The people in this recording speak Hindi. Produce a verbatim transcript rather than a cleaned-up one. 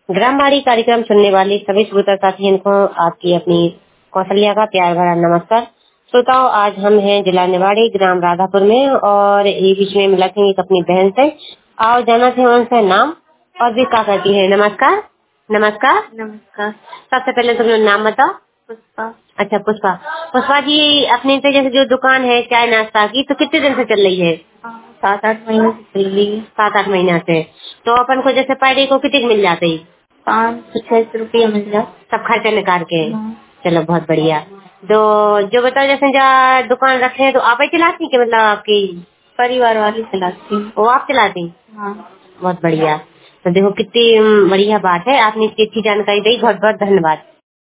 ग्रामवाणी कार्यक्रम सुनने वाले सभी श्रोता साथियों को आपकी अपनी कौशल्या का प्यार भरा नमस्कार। श्रोताओं, आज हम हैं जिला निवाड़ी ग्राम राधापुर में और ये बीच में मिलते हैं अपनी बहन से। आओ जाना थे उनसे नाम और भी क्या करती है। नमस्कार। नमस्कार। नमस्कार। सबसे पहले तुम लोग नाम बताओ। पुष्पा। अच्छा पुष्पा। पुष्पा जी, अपने से जैसे जो दुकान है चाय नाश्ता की, तो कितने दिन से चल रही है? सात आठ महीने से चल रही है। सात आठ महीना से। तो अपन को जैसे पर डे को कितने मिल जाते हैं? पाँच सौ छह सौ रुपया मिल जाए सब खर्चा निकाल के। हाँ। चलो बहुत बढ़िया। तो जो बताओ जैसे जहाँ दुकान रखे हैं तो आप ही चलाती कि मतलब आपकी परिवार वाली चलाती हूँ। वो आप चलाती? हाँ। बहुत बढ़िया। तो देखो कितनी बढ़िया बात है, आपने इतनी अच्छी जानकारी दी, बहुत बहुत धन्यवाद।